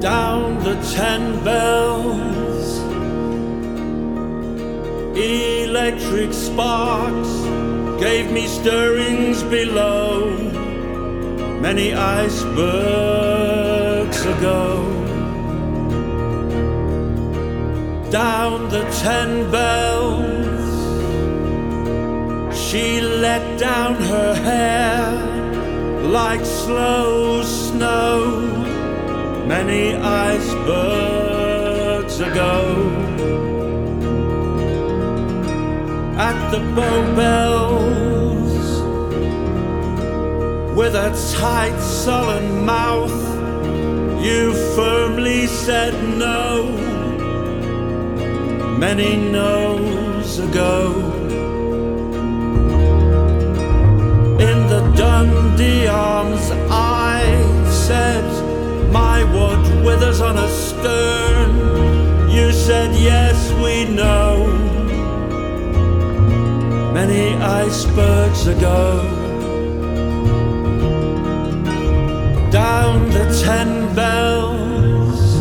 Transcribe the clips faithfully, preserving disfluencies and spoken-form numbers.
down the ten bells, electric sparks gave me stirrings below, many icebergs ago. Down the ten bells, she let down her hair like slow snow, many icebergs ago. At the Bow Bells, with a tight sullen mouth, you firmly said no, many no's ago. In the Dundee Arms I said, my wood withers on a stern. You said, yes, we know, many icebergs ago. Down the ten bells,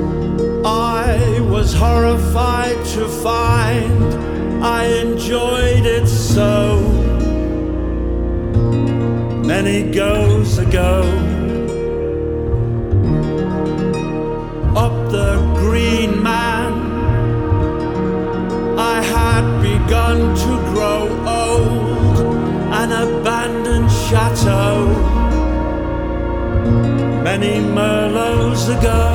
I was horrified to find I enjoyed it so, many goes ago. Up the Green Man, I had begun to grow old, an abandoned chateau, many Merlots ago.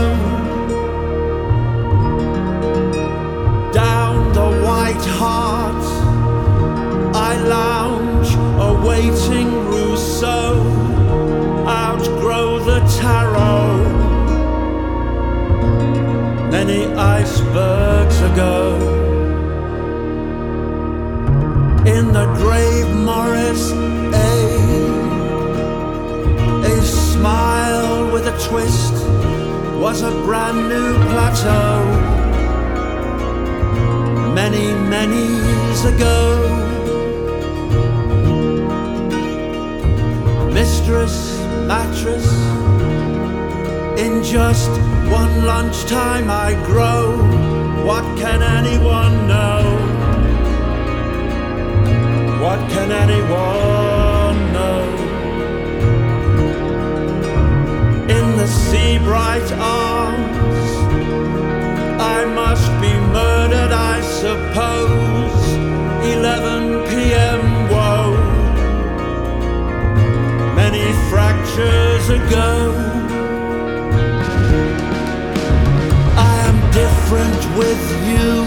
Down the White Hart, I lounge, awaiting Rousseau, outgrow the Tarot, many icebergs ago. In the grave Morris A, a smile with a twist was a brand new plateau, many, many's ago. Mistress Mattress, in just one lunchtime I grow, what can anyone know? What can anyone know? In the Seabright Arms, I must be murdered, I suppose, eleven p m woe, many fractures ago. I am different with you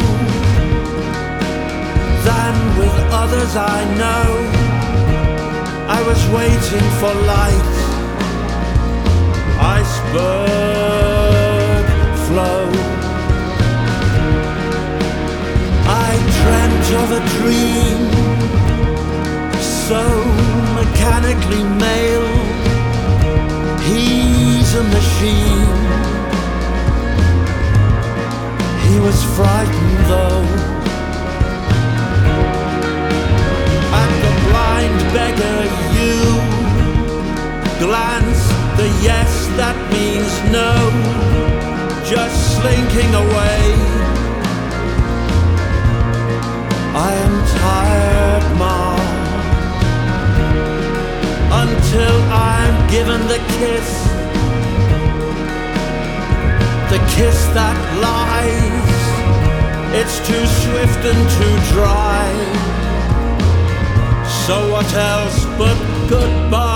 than with others I know. I was waiting for light, iceberg flow. I dreamt of a dream so mechanically male. He's a machine. He was frightened though. At the blind beggar you glance, the yes that means no, just slinking away. I am tired, Ma, until I'm given the kiss, the kiss that lies. It's too swift and too dry. So what else but goodbye?